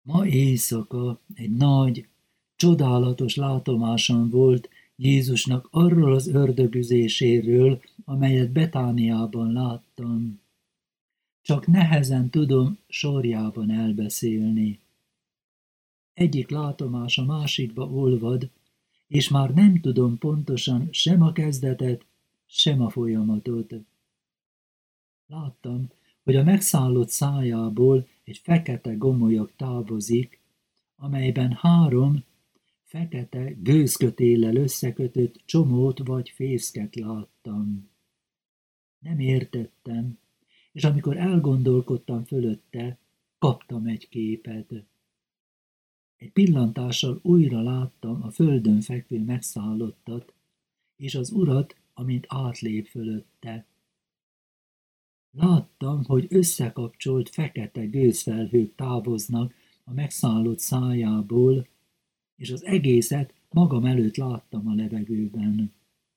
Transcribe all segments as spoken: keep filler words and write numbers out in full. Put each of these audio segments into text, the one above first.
Ma éjszaka egy nagy, csodálatos látomásom volt Jézusnak arról az ördögüzéséről, amelyet Betániában láttam. Csak nehezen tudom sorjában elbeszélni. Egyik látomás a másikba olvad, és már nem tudom pontosan sem a kezdetet, sem a folyamatot. Láttam, hogy a megszállott szájából egy fekete gomolyag távozik, amelyben három fekete gőzkötéllel összekötött csomót vagy fészket láttam. Nem értettem, és amikor elgondolkodtam fölötte, kaptam egy képet. Egy pillantással újra láttam a földön fekvő megszállottat, és az urat, amint átlép fölötte. Láttam, hogy összekapcsolt fekete gőzfelhők távoznak a megszállott szájából, és az egészet magam előtt láttam a levegőben.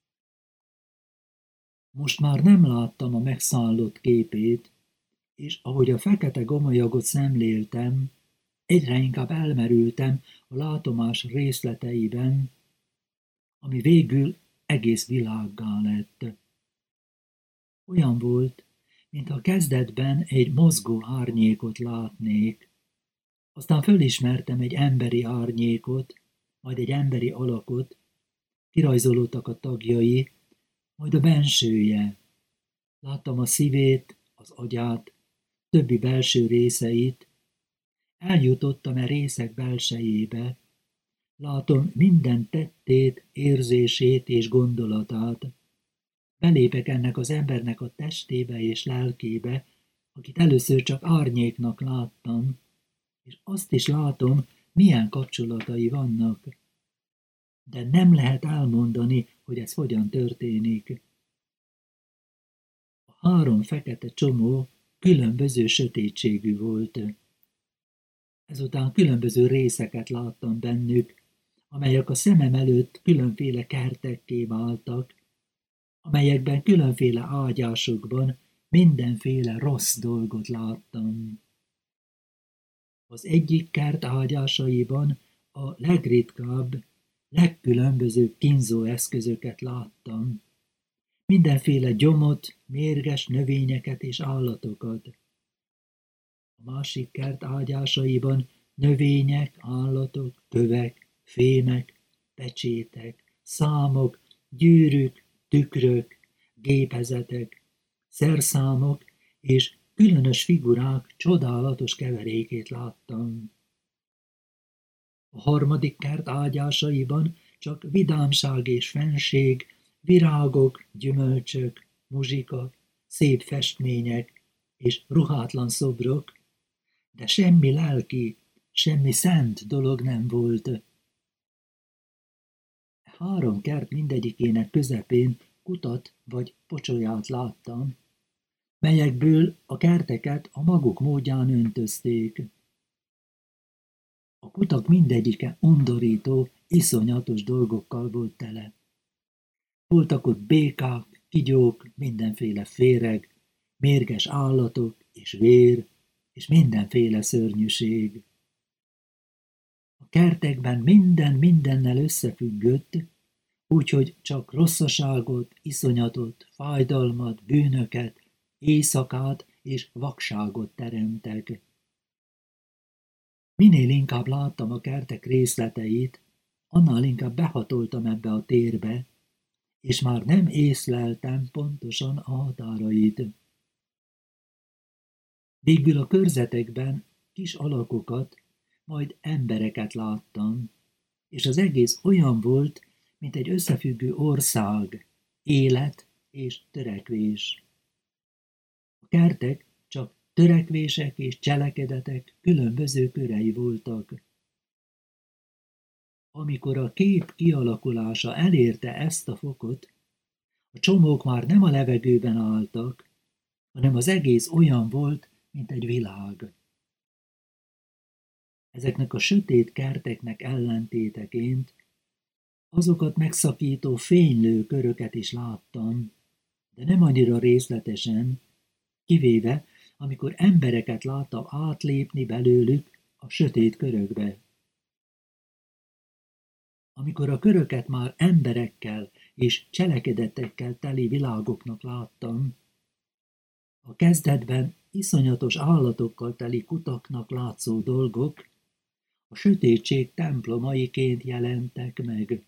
Most már nem láttam a megszállott képét, és ahogy a fekete gomolyagot szemléltem, egyre inkább elmerültem a látomás részleteiben, ami végül egész világgá lett. Olyan volt, mintha kezdetben egy mozgó árnyékot látnék, aztán fölismertem egy emberi árnyékot, majd egy emberi alakot, kirajzolódtak a tagjai, majd a bensője. Láttam a szívét, az agyát, többi belső részeit, eljutottam e részek belsejébe, látom minden tettét, érzését és gondolatát. Belépek ennek az embernek a testébe és lelkébe, akit először csak árnyéknak láttam, és azt is látom, milyen kapcsolatai vannak. De nem lehet elmondani, hogy ez hogyan történik. A három fekete csomó különböző sötétségű volt. Ezután különböző részeket láttam bennük, amelyek a szemem előtt különféle kertekké váltak, amelyekben különféle ágyásokban mindenféle rossz dolgot láttam. Az egyik kert ágyásaiban a legritkább, legkülönbözőbb kínzó eszközöket láttam. Mindenféle gyomot, mérges növényeket és állatokat. A másik kert ágyásaiban növények, állatok, kövek, fémek, pecsétek, számok, gyűrűk, tükrök, gépezetek, szerszámok és különös figurák csodálatos keverékét láttam. A harmadik kert ágyásaiban csak vidámság és fenség, virágok, gyümölcsök, muzsika, szép festmények és ruhátlan szobrok, de semmi lelki, semmi szent dolog nem volt. Három kert mindegyikének közepén kutat vagy pocsolyát láttam, melyekből a kerteket a maguk módján öntözték. A kutak mindegyike undorító, iszonyatos dolgokkal volt tele. Voltak ott békák, kigyók, mindenféle féreg, mérges állatok és vér, és mindenféle szörnyűség. A kertekben minden mindennel összefüggött, úgyhogy csak rosszaságot, iszonyatot, fájdalmat, bűnöket, éjszakát és vakságot teremtek. Minél inkább láttam a kertek részleteit, annál inkább behatoltam ebbe a térbe, és már nem észleltem pontosan a határait. Végül a körzetekben kis alakokat, majd embereket láttam, és az egész olyan volt, mint egy összefüggő ország, élet és törekvés. A kertek csak törekvések és cselekedetek különböző körei voltak. Amikor a kép kialakulása elérte ezt a fokot, a csomók már nem a levegőben álltak, hanem az egész olyan volt, mint egy világ. Ezeknek a sötét kerteknek ellentéteként azokat megszakító fénylő köröket is láttam, de nem annyira részletesen, kivéve, amikor embereket láttam átlépni belőlük, a sötét körökbe. Amikor a köröket már emberekkel és cselekedetekkel teli világoknak láttam, a kezdetben iszonyatos állatokkal teli kutaknak látszó dolgok a sötétség templomaiként jelentek meg.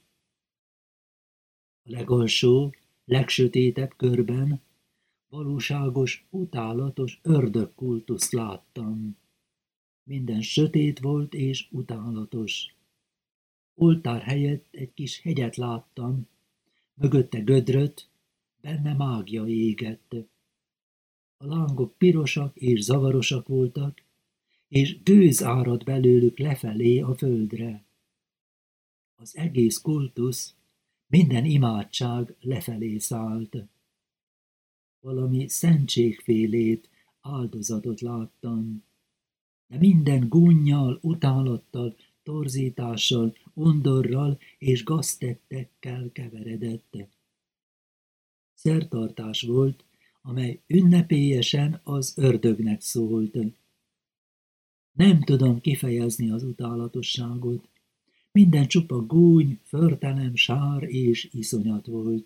A legalsó, legsötétebb körben valóságos, utálatos ördögkultuszt láttam. Minden sötét volt és utálatos. Oltár helyett egy kis hegyet láttam, mögötte gödröt, benne mágia égett. A lángok pirosak és zavarosak voltak, és gőz árad belőlük lefelé a földre. Az egész kultusz, minden imádság lefelé szállt. Valami szentségfélét, áldozatot láttam, de minden gúnnyal, utálattal, torzítással, undorral és gaztettekkel keveredett. Szertartás volt, amely ünnepélyesen az ördögnek szólt. Nem tudom kifejezni az utálatosságot. Minden csupa gúny, förtelem, sár és iszonyat volt.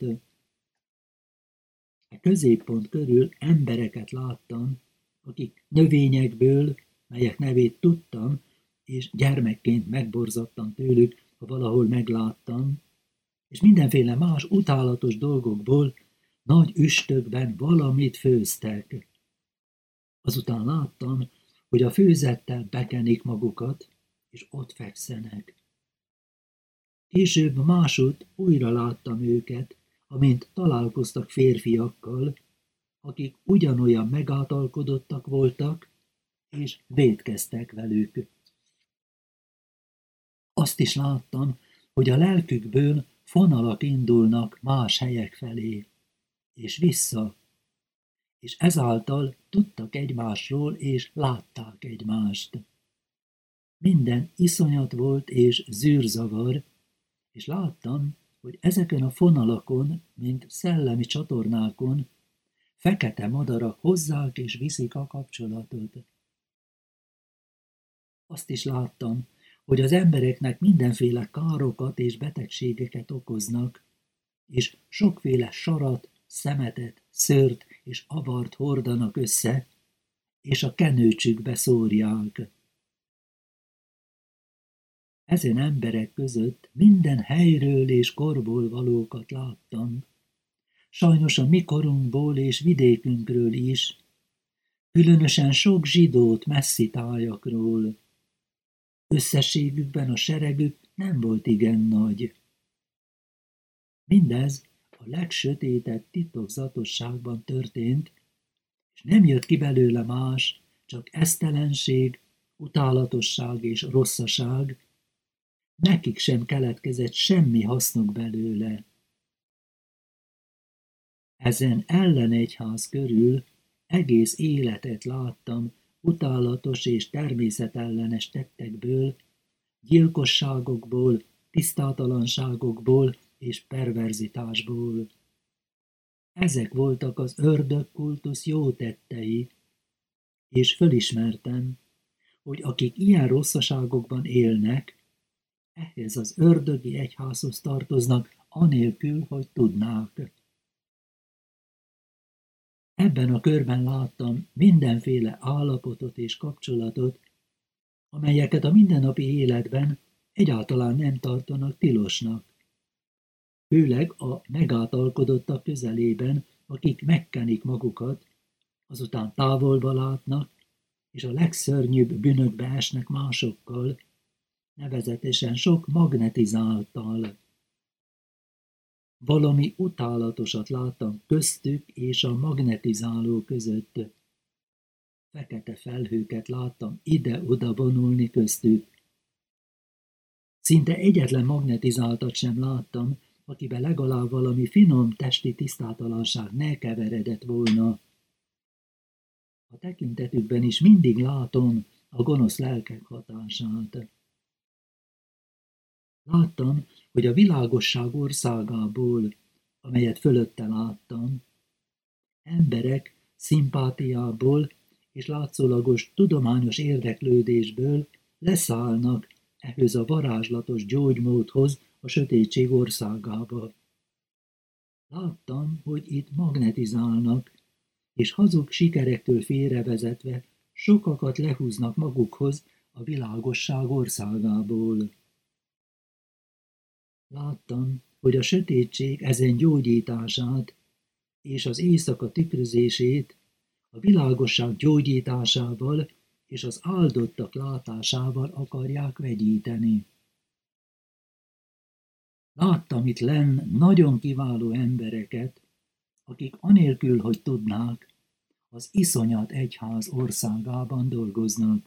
A középpont körül embereket láttam, akik növényekből, melyek nevét tudtam, és gyermekként megborzadtam tőlük, ha valahol megláttam, és mindenféle más utálatos dolgokból nagy üstökben valamit főztek. Azután láttam, hogy a főzettel bekenik magukat, és ott fekszenek. Később másút újra láttam őket, amint találkoztak férfiakkal, akik ugyanolyan megáltalkodottak voltak, és vétkeztek velük. Azt is láttam, hogy a lelkükből fonalak indulnak más helyek felé, és vissza, és ezáltal tudtak egymásról, és látták egymást. Minden iszonyat volt és zűrzavar, és láttam, hogy ezeken a fonalakon, mint szellemi csatornákon, fekete madarak hozzák és viszik a kapcsolatot. Azt is láttam, hogy az embereknek mindenféle károkat és betegségeket okoznak, és sokféle sarat, szemetet, szőrt és avart hordanak össze, és a kenőcsükbe szórják. Ezen emberek között minden helyről és korból valókat láttam, sajnos a mi korunkból és vidékünkről is, különösen sok zsidót messzi tájakról. Összességükben a seregük nem volt igen nagy. Mindez a legsötétebb titokzatosságban történt, és nem jött ki belőle más, csak esztelenség, utálatosság és rosszaság, nekik sem keletkezett semmi hasznuk belőle. Ezen ellenegyház körül egész életet láttam utálatos és természetellenes tettekből, gyilkosságokból, tisztátalanságokból és perverzitásból. Ezek voltak az ördögkultusz jó tettei, és fölismertem, hogy akik ilyen rosszaságokban élnek, ehhez az ördögi egyházhoz tartoznak, anélkül, hogy tudnák. Ebben a körben láttam mindenféle állapotot és kapcsolatot, amelyeket a mindennapi életben egyáltalán nem tartanak tilosnak. Főleg a megáltalkodottak közelében, akik megkenik magukat, azután távolba látnak, és a legszörnyűbb bűnökbe esnek másokkal, nevezetesen sok magnetizáltal. Valami utálatosat láttam köztük és a magnetizáló között. Fekete felhőket láttam ide-oda vonulni köztük. Szinte egyetlen magnetizáltat sem láttam, akibe legalább valami finom testi tisztátalanság ne keveredett volna. A tekintetükben is mindig látom a gonosz lelkek hatását. Láttam, hogy a világosság országából, amelyet fölötte láttam, emberek szimpátiából és látszólagos tudományos érdeklődésből leszállnak ehhez a varázslatos gyógymódhoz a sötétség országába. Láttam, hogy itt magnetizálnak, és hazug sikerektől félrevezetve sokakat lehúznak magukhoz a világosság országából. Láttam, hogy a sötétség ezen gyógyítását és az éjszaka tükrözését a világosság gyógyításával és az áldottak látásával akarják vegyíteni. Láttam itt lenn nagyon kiváló embereket, akik anélkül, hogy tudnák, az iszonyat egyház országában dolgoznak.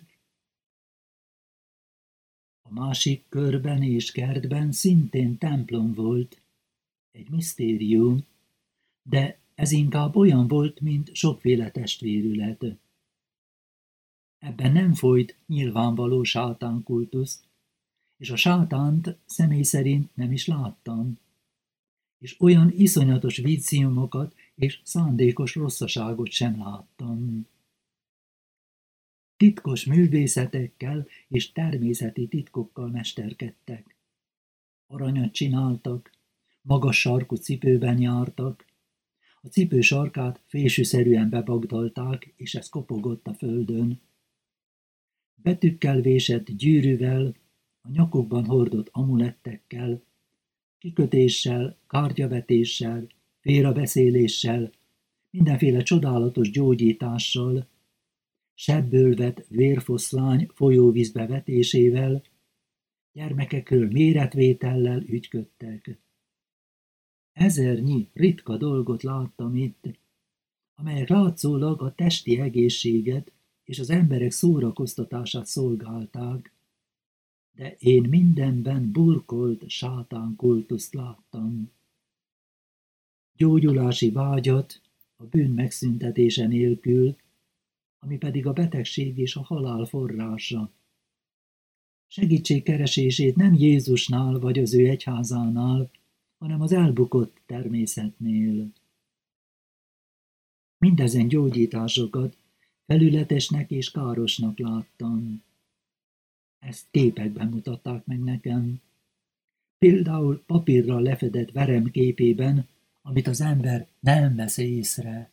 A másik körben és kertben szintén templom volt, egy misztérium, de ez inkább olyan volt, mint sokféle testvérület. Ebben nem folyt nyilvánvaló sátánkultusz, és a sátánt személy szerint nem is láttam, és olyan iszonyatos víziumokat és szándékos rosszaságot sem láttam. Titkos művészetekkel és természeti titkokkal mesterkedtek. Aranyat csináltak, magas sarkú cipőben jártak, a cipő sarkát fésűszerűen bebagdalták, és ez kopogott a földön. Betűkkel vésett gyűrűvel, a nyakukban hordott amulettekkel, kikötéssel, kártyavetéssel, félrebeszéléssel, mindenféle csodálatos gyógyítással, sebből vett vérfoszlány folyóvízbe vetésével, gyermekekről méretvétellel ügyködtek. Ezernyi ritka dolgot láttam itt, amelyek látszólag a testi egészséget és az emberek szórakoztatását szolgálták, de én mindenben burkolt sátánkultuszt láttam. Gyógyulási vágyat a bűn megszüntetése nélkül, ami pedig a betegség és a halál forrása. Segítségkeresését nem Jézusnál vagy az ő egyházánál, hanem az elbukott természetnél. Mindezen gyógyításokat felületesnek és károsnak láttam. Ezt képekben mutatták meg nekem. Például papírral lefedett verem képében, amit az ember nem vesz észre.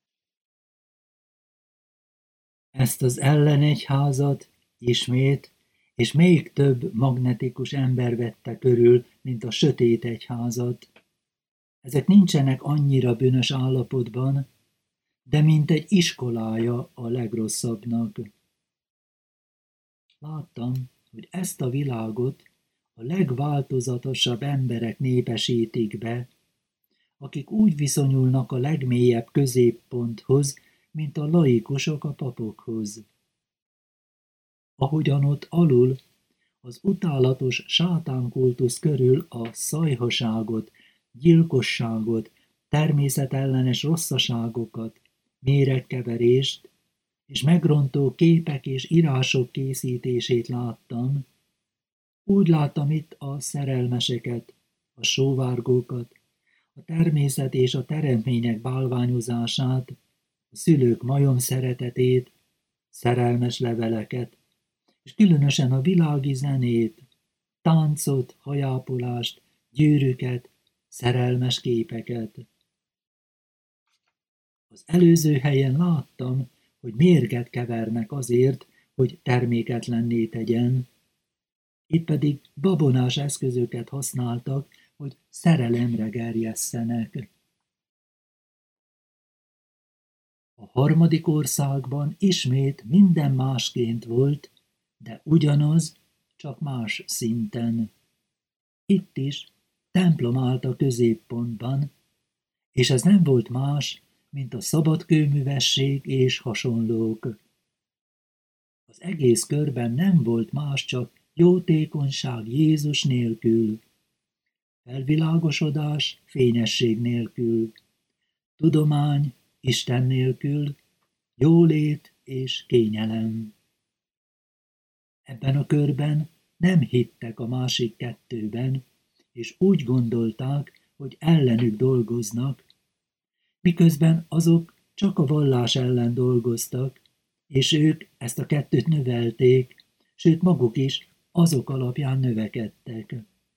Ezt az ellenegyházat ismét, és még több magnetikus ember vette körül, mint a sötét egyházat. Ezek nincsenek annyira bűnös állapotban, de mint egy iskolája a legrosszabbnak. Láttam, hogy ezt a világot a legváltozatosabb emberek népesítik be, akik úgy viszonyulnak a legmélyebb középponthoz, mint a laikusok a papokhoz. Ahogyan ott alul, az utálatos sátánkultusz körül a szajhaságot, gyilkosságot, természetellenes rosszaságokat, méregkeverést és megrontó képek és írások készítését láttam, úgy láttam itt a szerelmeseket, a sóvárgókat, a természet és a teremtmények bálványozását, a szülők majom szeretetét, szerelmes leveleket, és különösen a világi zenét, táncot, hajápolást, gyűrűket, szerelmes képeket. Az előző helyen láttam, hogy mérget kevernek azért, hogy terméketlenné tegyen, itt pedig babonás eszközöket használtak, hogy szerelemre gerjesszenek. A harmadik országban ismét minden másként volt, de ugyanaz, csak más szinten. Itt is templom állt a középpontban, és ez nem volt más, mint a szabadkőművesség és hasonlók. Az egész körben nem volt más, csak jótékonyság Jézus nélkül, felvilágosodás fényesség nélkül, tudomány Isten nélkül, jólét és kényelem. Ebben a körben nem hittek a másik kettőben, és úgy gondolták, hogy ellenük dolgoznak, miközben azok csak a vallás ellen dolgoztak, és ők ezt a kettőt növelték, sőt maguk is azok alapján növekedtek.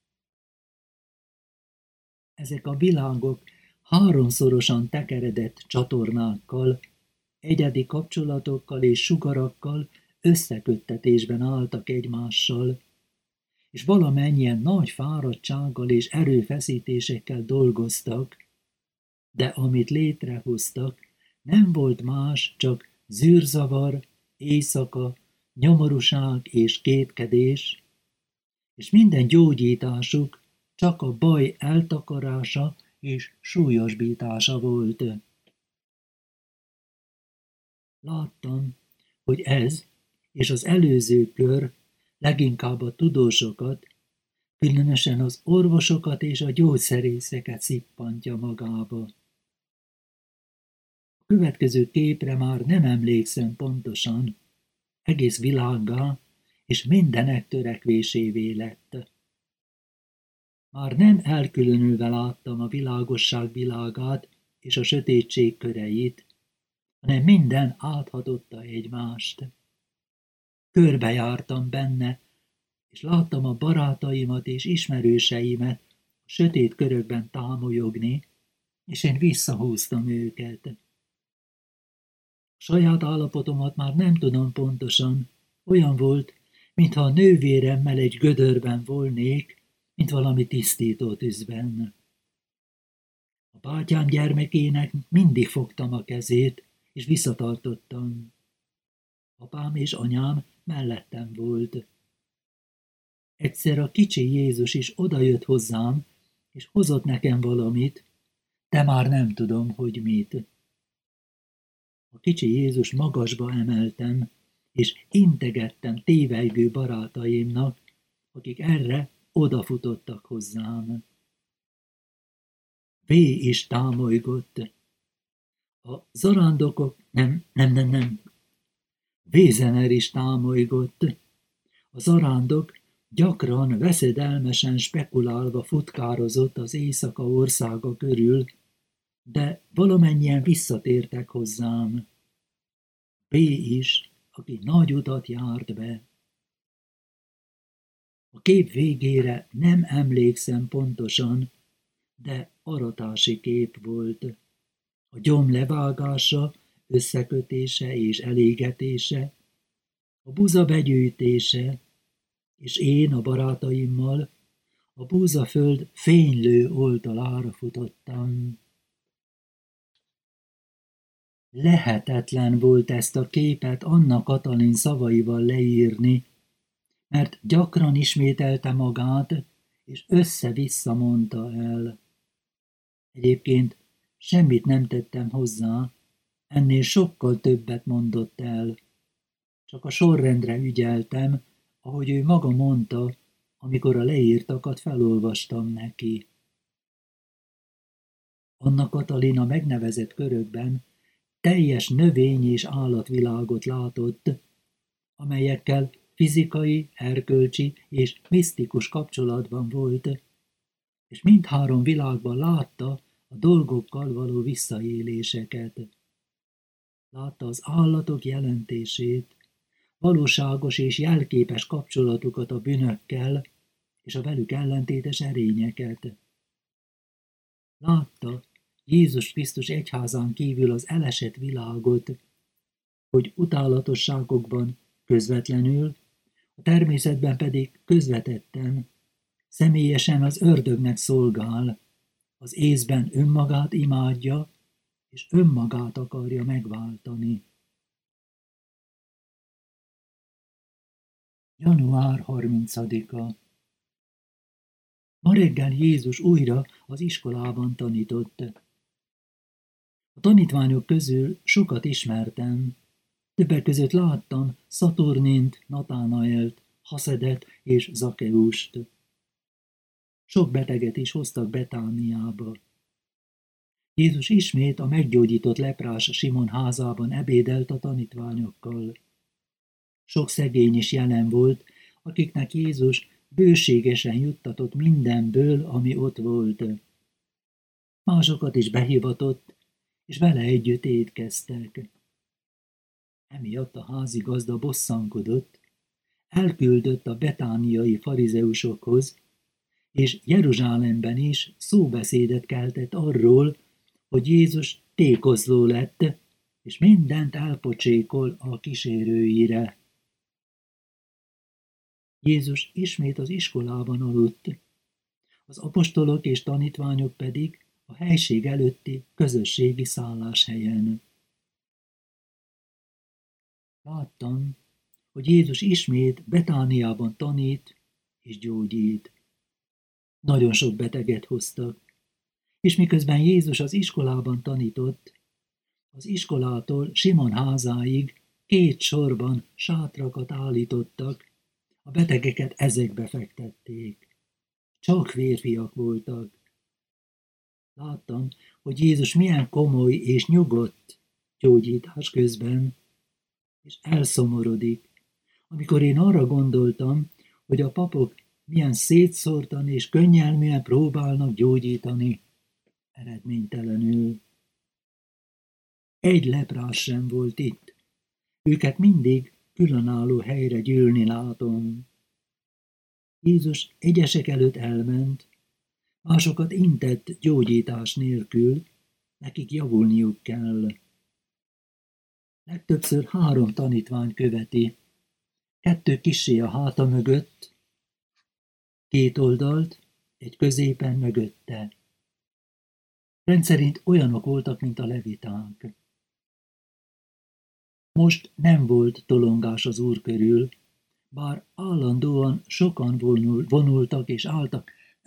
Ezek a világok háromszorosan tekeredett csatornákkal, egyedi kapcsolatokkal és sugarakkal összeköttetésben álltak egymással, és valamennyien nagy fáradtsággal és erőfeszítésekkel dolgoztak, de amit létrehoztak, nem volt más, csak zűrzavar, éjszaka, nyomorúság és kétkedés, és minden gyógyításuk csak a baj eltakarása és súlyosbítása volt. Láttam, hogy ez és az előző kör leginkább a tudósokat, különösen az orvosokat és a gyógyszerészeket szippantja magába. A következő képre már nem emlékszem pontosan, egész világgá és mindenek törekvésévé lett. Már nem elkülönülve láttam a világosság világát és a sötétség köreit, hanem minden áthatotta egymást. Körbejártam benne, és láttam a barátaimat és ismerőseimet a sötét körökben támolyogni, és én visszahúztam őket. A saját állapotomat már nem tudom pontosan, olyan volt, mintha a nővéremmel egy gödörben volnék, mint valami tisztító tűzben. A bátyám gyermekének mindig fogtam a kezét, és visszatartottam. Apám és anyám mellettem volt. Egyszer a kicsi Jézus is odajött hozzám, és hozott nekem valamit, de már nem tudom, hogy mit. A kicsi Jézus magasba emeltem, és integettem tévejgő barátaimnak, akik erre odafutottak hozzám. V is támolygott. A zarándokok, nem, nem, nem, nem. Vézener is támolygott. A zarándok gyakran veszedelmesen spekulálva futkározott az éjszaka országa körül, de valamennyien visszatértek hozzám. B is, aki nagy utat járt be. A kép végére nem emlékszem pontosan, de aratási kép volt. A gyom levágása, összekötése és elégetése, a buza begyűjtése, és én a barátaimmal a búzaföld fénylő oldalára futottam. Lehetetlen volt ezt a képet Anna Katalin szavaival leírni, mert gyakran ismételte magát, és össze-vissza mondta el. Egyébként semmit nem tettem hozzá, ennél sokkal többet mondott el. Csak a sorrendre ügyeltem, ahogy ő maga mondta, amikor a leírtakat felolvastam neki. Anna Katalin megnevezett körökben teljes növény- és állatvilágot látott, amelyekkel fizikai, erkölcsi és misztikus kapcsolatban volt, és mindhárom világban látta a dolgokkal való visszaéléseket. Látta az állatok jelentését, valóságos és jelképes kapcsolatukat a bűnökkel és a velük ellentétes erényeket. Látta Jézus Krisztus egyházán kívül az elesett világot, hogy utálatosságokban közvetlenül, a természetben pedig közvetetten, személyesen az ördögnek szolgál, az észben önmagát imádja, és önmagát akarja megváltani. január harmincadika. Ma reggel Jézus újra az iskolában tanított. A tanítványok közül sokat ismertem. Többek között láttam Szaturnint, Natánaelt, Haszedet és Zakeust. Sok beteget is hoztak Betániába. Jézus ismét a meggyógyított leprás Simon házában ebédelt a tanítványokkal. Sok szegény is jelen volt, akiknek Jézus bőségesen juttatott mindenből, ami ott volt. Másokat is behivatott, és vele együtt étkeztek. Emiatt a házigazda bosszankodott, elküldött a betániai farizeusokhoz, és Jeruzsálemben is szóbeszédet keltett arról, hogy Jézus tékozló lett, és mindent elpocsékol a kísérőire. Jézus ismét az iskolában aludt, az apostolok és tanítványok pedig a helység előtti közösségi szálláshelyen. Láttam, hogy Jézus ismét Betániában tanít és gyógyít. Nagyon sok beteget hoztak, és miközben Jézus az iskolában tanított, az iskolától Simon házáig két sorban sátrakat állítottak, a betegeket ezekbe fektették. Csak férfiak voltak. Láttam, hogy Jézus milyen komoly és nyugodt gyógyítás közben, és elszomorodik, amikor én arra gondoltam, hogy a papok milyen szétszórtan és könnyelműen próbálnak gyógyítani, eredménytelenül. Egy leprás sem volt itt, őket mindig különálló helyre gyűlni látom. Jézus egyesek előtt elment, másokat intett gyógyítás nélkül, nekik javulniuk kell. Legtöbbször három tanítvány követi, kettő kissé a háta mögött, két oldalt, egy középen mögötte. Rendszerint olyanok voltak, mint a leviták. Most nem volt tolongás az Úr körül, bár állandóan sokan vonul, vonultak és álltak.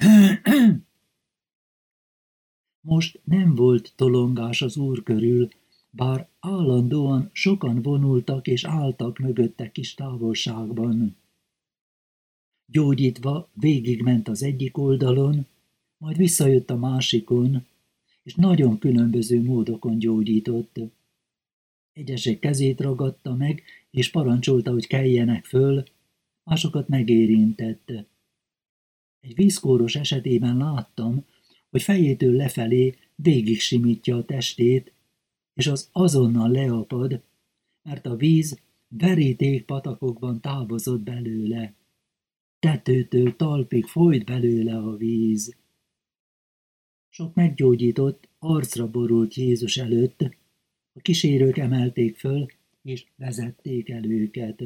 Most nem volt tolongás az Úr körül, bár állandóan sokan vonultak és álltak mögötte kis távolságban. Gyógyítva végigment az egyik oldalon, majd visszajött a másikon, és nagyon különböző módokon gyógyított. Egyesek kezét ragadta meg, és parancsolta, hogy keljenek föl, másokat megérintette. Egy vízkóros esetében láttam, hogy fejétől lefelé végig simítja a testét, és az azonnal leapad, mert a víz veríték patakokban távozott belőle. Tetőtől talpig folyt belőle a víz. Sok meggyógyított arcra borult Jézus előtt, a kísérők emelték föl, és vezették el őket.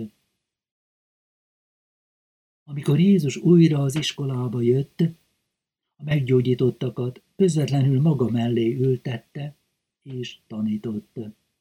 Amikor Jézus újra az iskolába jött, a meggyógyítottakat közvetlenül maga mellé ültette, és tanított.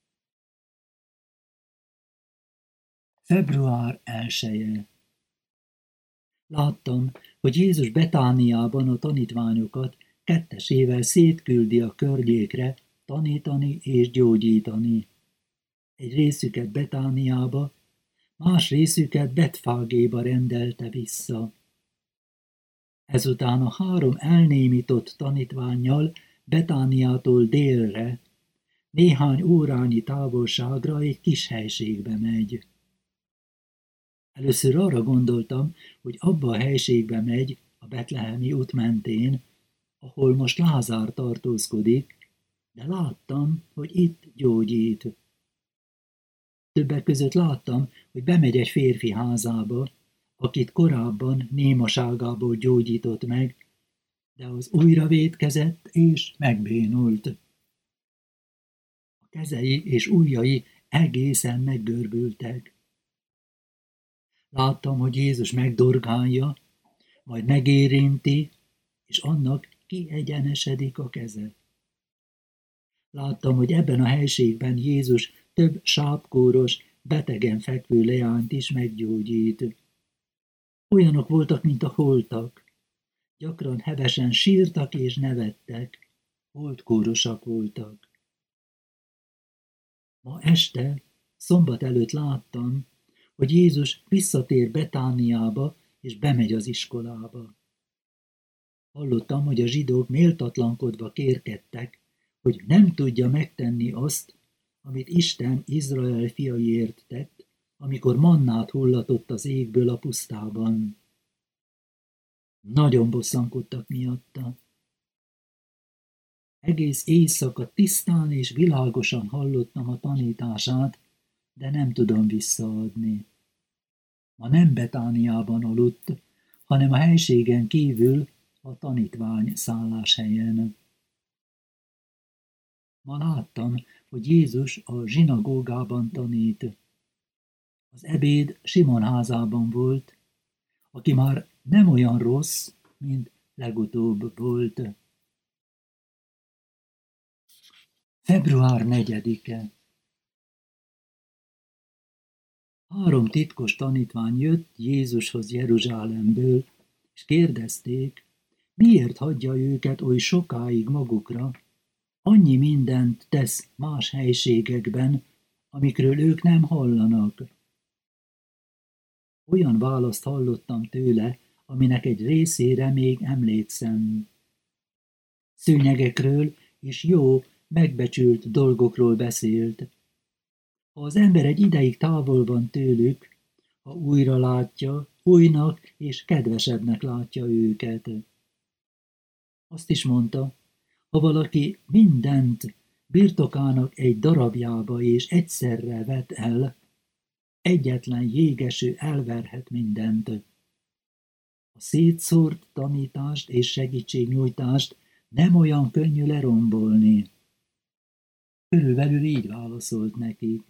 február elseje. Láttam, hogy Jézus Betániában a tanítványokat kettesével szétküldi a környékre tanítani és gyógyítani. Egy részüket Betániába, más részüket Betfágéba rendelte vissza. Ezután a három elnémított tanítvánnyal Betániától délre, néhány órányi távolságra egy kis helységbe megy. Először arra gondoltam, hogy abba a helységbe megy, a betlehemi út mentén, ahol most Lázár tartózkodik, de láttam, hogy itt gyógyít. Többek között láttam, hogy bemegy egy férfi házába, akit korábban némaságából gyógyított meg, de az újra vétkezett és megbénult. A kezei és ujjai egészen meggörbültek. Láttam, hogy Jézus megdorgálja, majd megérinti, és annak kiegyenesedik a keze. Láttam, hogy ebben a helységben Jézus több sápkóros, betegen fekvő leányt is meggyógyít. Olyanok voltak, mint a holtak. Gyakran hevesen sírtak és nevettek, holtkórosak voltak. Ma este, szombat előtt láttam, hogy Jézus visszatér Betániába, és bemegy az iskolába. Hallottam, hogy a zsidók méltatlankodva kérkedtek, hogy nem tudja megtenni azt, amit Isten Izrael fiaiért tett, amikor mannát hullatott az égből a pusztában. Nagyon bosszankodtak miatta. Egész éjszaka tisztán és világosan hallottam a tanítását, de nem tudom visszaadni. Ma nem Betániában aludt, hanem a helységen kívül a tanítvány szálláshelyen. Ma láttam, hogy Jézus a zsinagógában tanít. Az ebéd Simon házában volt, aki már nem olyan rossz, mint legutóbb volt. február negyedike. Három titkos tanítvány jött Jézushoz Jeruzsálemből, és kérdezték, miért hagyja őket oly sokáig magukra, annyi mindent tesz más helységekben, amikről ők nem hallanak. Olyan választ hallottam tőle, aminek egy részére még emlékszem. Szőnyegekről és jó, megbecsült dolgokról beszélt. Ha az ember egy ideig távol van tőlük, ha újra látja, újnak és kedvesebbnek látja őket. Azt is mondta, ha valaki mindent birtokának egy darabjába és egyszerre vet el, egyetlen jégeső elverhet mindent. A szétszórt tanítást és segítségnyújtást nem olyan könnyű lerombolni. Körülbelül így válaszolt nekik.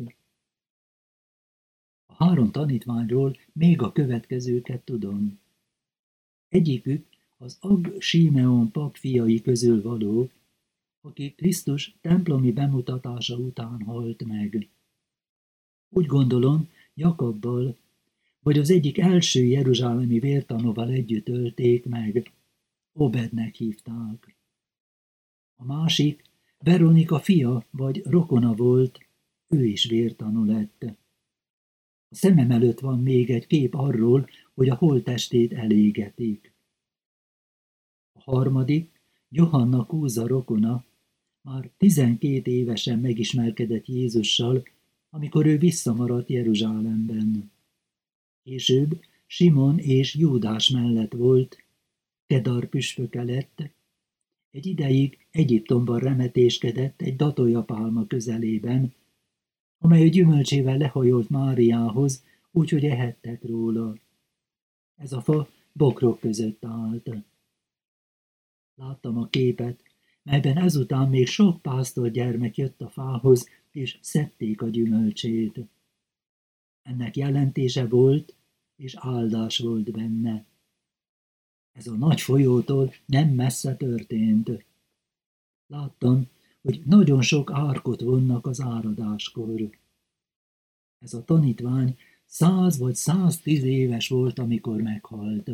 A három tanítványról még a következőket tudom. Egyikük az Ag Símeon pap fiai közül való, aki Krisztus templomi bemutatása után halt meg. Úgy gondolom, Jakabbal, vagy az egyik első jeruzsálemi vértanúval együtt ölték meg. Obednek hívták. A másik Veronika fia vagy rokona volt, ő is vértanú lett. A szemem előtt van még egy kép arról, hogy a holttestét elégetik. A harmadik, Johanna Kúza rokona, már tizenkét évesen megismerkedett Jézussal, amikor ő visszamaradt Jeruzsálemben. Később Simon és Júdás mellett volt, Kedar püspöke lett, egy ideig Egyiptomban remetéskedett egy datoljapálma közelében, amely a gyümölcsével lehajolt Máriához, úgyhogy ehettek róla. Ez a fa bokrok között állt. Láttam a képet, melyben ezután még sok pásztor gyermek jött a fához, és szedték a gyümölcsét. Ennek jelentése volt, és áldás volt benne. Ez a nagy folyótól nem messze történt. Láttam, hogy nagyon sok árkot vonnak az áradáskor. Ez a tanítvány száz vagy száztíz éves volt, amikor meghalt.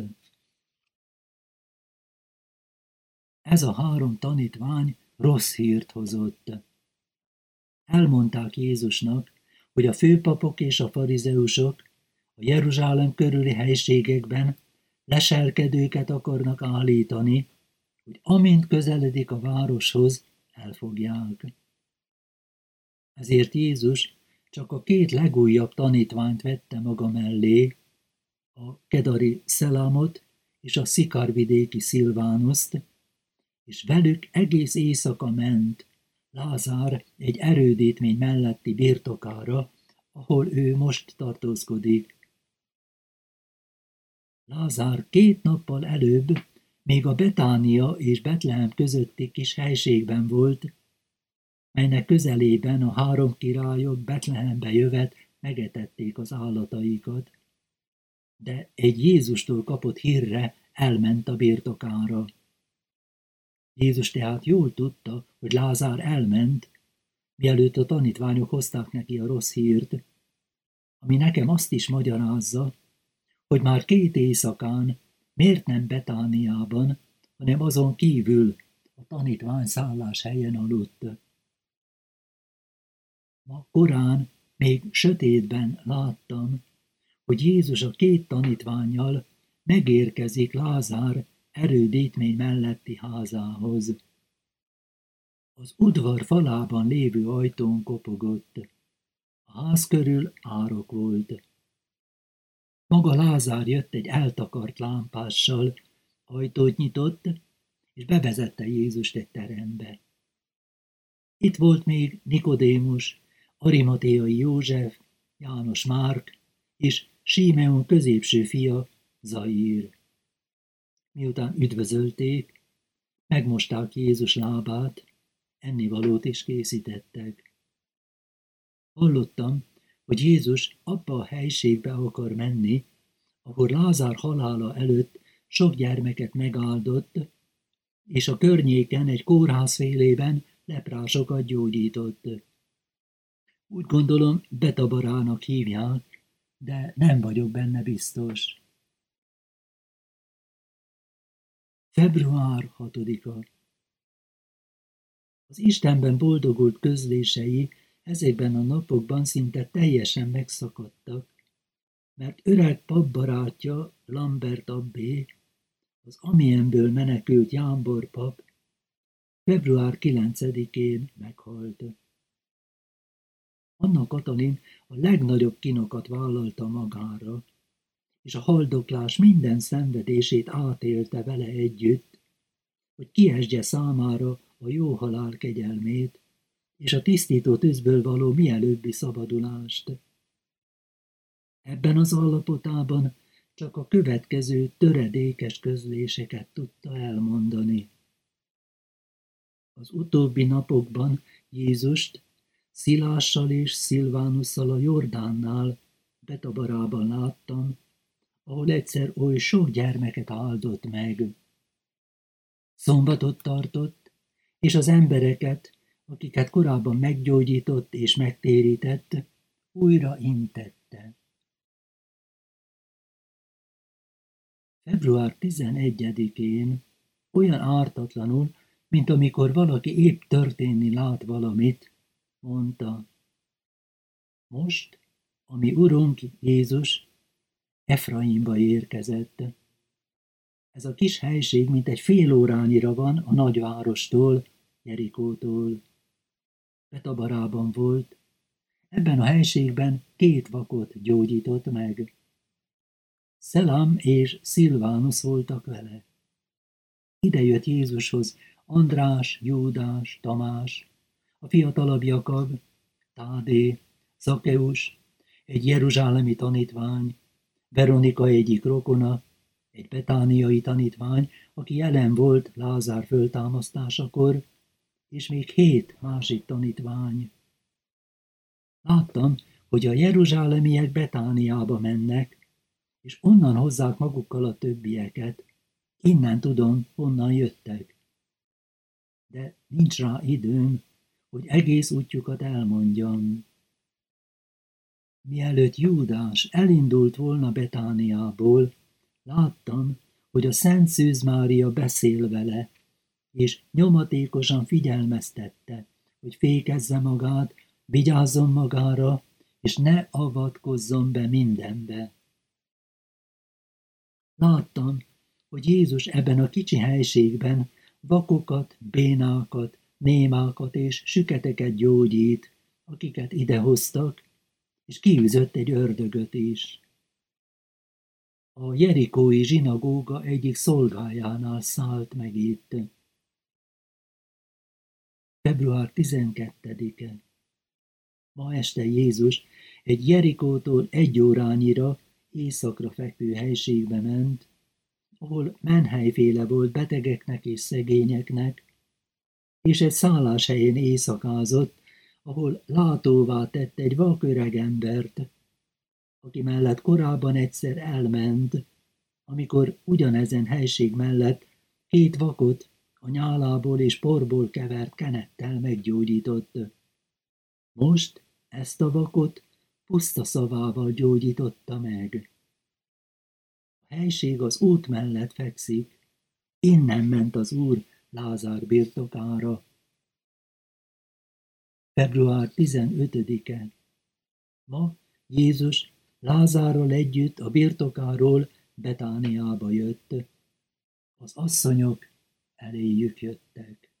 Ez a három tanítvány rossz hírt hozott. Elmondták Jézusnak, hogy a főpapok és a farizeusok a Jeruzsálem körüli helységekben leselkedőket akarnak állítani, hogy amint közeledik a városhoz, elfogják. Ezért Jézus csak a két legújabb tanítványt vette maga mellé, a kedari Szelámot és a Szikarvidéki Szilvánuszt, és velük egész éjszaka ment Lázár egy erődítmény melletti birtokára, ahol ő most tartózkodik. Lázár két nappal előbb még a Betánia és Betlehem közötti kis helységben volt, melynek közelében a három királyok Betlehembe jövet megetették az állataikat, de egy Jézustól kapott hírre elment a birtokára. Jézus tehát jól tudta, hogy Lázár elment, mielőtt a tanítványok hozták neki a rossz hírt, ami nekem azt is magyarázza, hogy már két éjszakán miért nem Betániában, hanem azon kívül a tanítvány szállás helyen aludt. Ma korán, még sötétben láttam, hogy Jézus a két tanítvánnyal megérkezik Lázár erődítmény melletti házához. Az udvar falában lévő ajtón kopogott. A ház körül árok volt. Maga Lázár jött egy eltakart lámpással, ajtót nyitott, és bevezette Jézust egy terembe. Itt volt még Nikodémus, Arimatéai József, János Márk és Símeon középső fia, Zaír. Miután üdvözölték, megmosták Jézus lábát, ennivalót is készítettek. Hallottam, hogy Jézus abba a helységbe akar menni, ahol Lázár halála előtt sok gyermeket megáldott, és a környéken egy kórház félében leprásokat gyógyított. Úgy gondolom, Betabarának hívják, de nem vagyok benne biztos. február hatodika. Az Istenben boldogult közlései ezekben a napokban szinte teljesen megszakadtak, mert öreg papbarátja, Lambert abbé, az Amienből menekült Jámbor pap február kilencedikén meghalt. Anna Katalin a legnagyobb kínokat vállalta magára, és a haldoklás minden szenvedését átélte vele együtt, hogy kiesdje számára a jó halál kegyelmét, és a tisztító tűzből való mielőbbi szabadulást. Ebben az állapotában csak a következő töredékes közléseket tudta elmondani. Az utóbbi napokban Jézust Szilással és Szilvánusszal a Jordánnál, Betabarában láttam, ahol egyszer oly sok gyermeket áldott meg. Szombatot tartott, és az embereket, akiket korábban meggyógyított és megtérített, újra intette. február tizenegyedikén olyan ártatlanul, mint amikor valaki épp történni lát valamit, mondta: most, ami Urunk Jézus Efraimba érkezett. Ez a kis helység mintegy fél órányira van a nagyvárostól, Jerikótól. Betabarában volt. Ebben a helységben két vakot gyógyított meg. Szelám és Szilvánusz voltak vele. Ide jött Jézushoz András, Júdás, Tamás, a fiatalabb Jakab, Tádé, Zakeus, egy jeruzsálemi tanítvány, Veronika egyik rokona, egy betániai tanítvány, aki jelen volt Lázár föltámasztásakor, és még hét másik tanítvány. Láttam, hogy a jeruzsálemiek Betániába mennek, és onnan hozzák magukkal a többieket. Innen tudom, honnan jöttek. De nincs rá időm, hogy egész útjukat elmondjam. Mielőtt Júdás elindult volna Betániából, láttam, hogy a Szent Szűz Mária beszél vele, és nyomatékosan figyelmeztette, hogy fékezze magát, vigyázzon magára, és ne avatkozzon be mindenbe. Láttam, hogy Jézus ebben a kicsi helységben vakokat, bénákat, némákat és süketeket gyógyít, akiket idehoztak, és kiűzött egy ördögöt is. A jerikói zsinagóga egyik szolgájánál szállt meg itt. február tizenkettedike. Ma este Jézus egy Jerikótól egy órányira északra fekvő helységbe ment, ahol menhelyféle volt betegeknek és szegényeknek, és egy szálláshelyén éjszakázott, ahol látóvá tett egy vaköreg embert, aki mellett korábban egyszer elment, amikor ugyanezen helység mellett két vakot a nyálából és porból kevert kenettel meggyógyított. Most ezt a vakot puszta szavával gyógyította meg. A helység az út mellett fekszik, innen ment az Úr Lázár birtokára. február tizenötödike. Ma Jézus Lázárral együtt a birtokáról Betániába jött. Az asszonyok eléjük jöttek.